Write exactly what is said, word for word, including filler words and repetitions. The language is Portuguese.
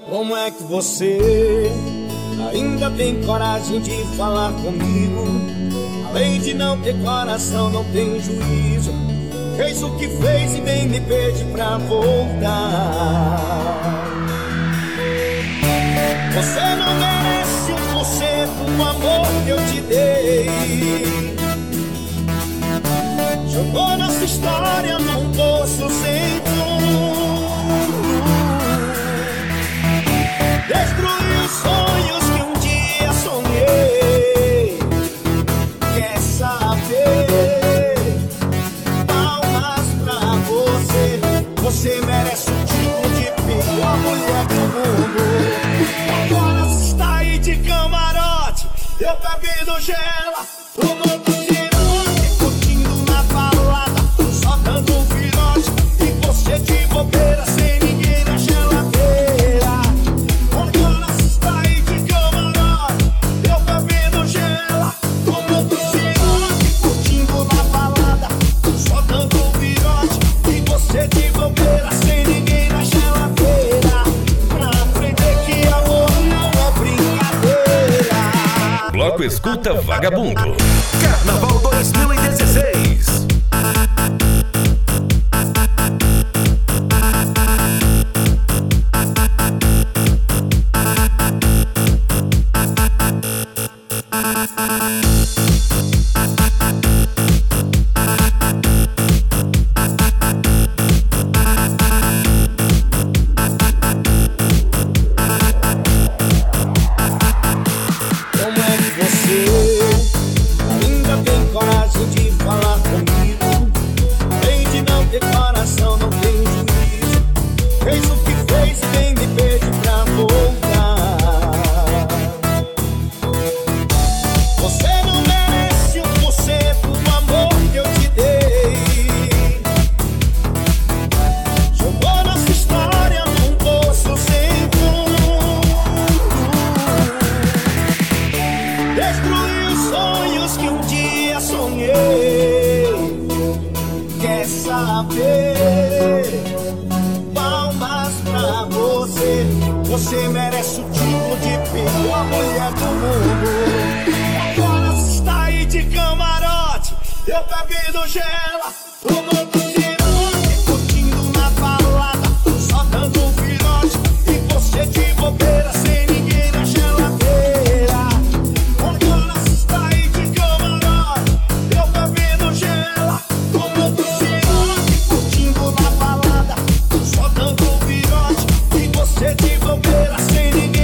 Como é que você ainda tem coragem de falar comigo? Além de não ter coração, não tem juízo. Fez o que fez e nem me pede pra voltar. Você não merece um por cento do amor que eu te dei. Jogou nossa história num poço sem fundo. Destruiu os sonhos que um dia sonhei. Quer saber? Palmas pra você. Você merece um tipo de pior mulher do mundo. Agora você está aí de camarote, eu bebendo gela, o mundo tirante, curtindo na balada, só dando um virote, e você de bobeira, sem ninguém na geladeira. Agora você está aí de camarote, eu bebendo gela, o mundo tirante, curtindo na balada, só dando um virote, e você de bobeira, sem ninguém na geladeira. Pra aprender que amor não é brincadeira. Bloco Escuta Vagabundo. Carnaval dois mil e dezesseis. Como é que você ainda tem coragem de falar comigo? Além de não ter coração, não tem juízo. Fez o que fez e nem me pede pra voltar. Você não merece um por cento do amor que eu te dei. Jogou nossa história num poço sem fundo. Destruiu os sonhos que um dia sonhei. Quer saber? Palmas pra você. Você merece o tipo de pior mulher do mundo. Agora você está aí de camarote, eu bebendo gela, o mundo tirante, curtindo na balada, só dando um virote, e você de bobeira, sem ninguém na geladeira. Agora você está aí de camarote, eu bebendo gela, o mundo tirante, curtindo na balada, só dando um virote, e você de bobeira, sem ninguém